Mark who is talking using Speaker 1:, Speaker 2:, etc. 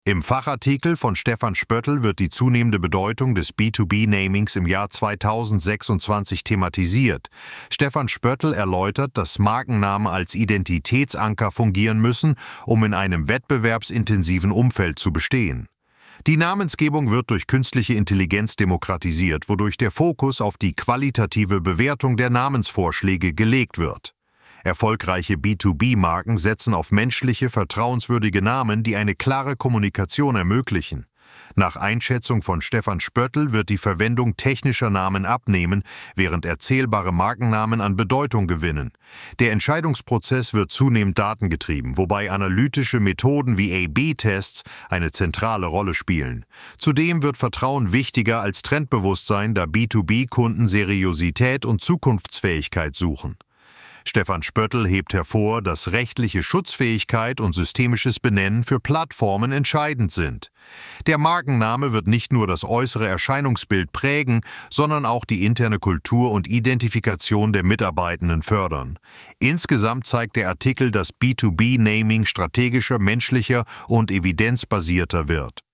Speaker 1: Im Fachartikel von Stefan Spöttl wird die zunehmende Bedeutung des B2B-Namings im Jahr 2026 thematisiert. Stefan Spöttl erläutert, dass Markennamen als Identitätsanker fungieren müssen, um in einem wettbewerbsintensiven Umfeld zu bestehen. Die Namensgebung wird durch künstliche Intelligenz demokratisiert, wodurch der Fokus auf die qualitative Bewertung der Namensvorschläge gelegt wird. Erfolgreiche B2B-Marken setzen auf menschliche, vertrauenswürdige Namen, die eine klare Kommunikation ermöglichen. Nach Einschätzung von Stefan Spöttl wird die Verwendung technischer Namen abnehmen, während erzählbare Markennamen an Bedeutung gewinnen. Der Entscheidungsprozess wird zunehmend datengetrieben, wobei analytische Methoden wie A/B-Tests eine zentrale Rolle spielen. Zudem wird Vertrauen wichtiger als Trendbewusstsein, da B2B-Kunden Seriosität und Zukunftsfähigkeit suchen. Stefan Spöttl hebt hervor, dass rechtliche Schutzfähigkeit und systemisches Benennen für Plattformen entscheidend sind. Der Markenname wird nicht nur das äußere Erscheinungsbild prägen, sondern auch die interne Kultur und Identifikation der Mitarbeitenden fördern. Insgesamt zeigt der Artikel, dass B2B-Naming strategischer, menschlicher und evidenzbasierter wird.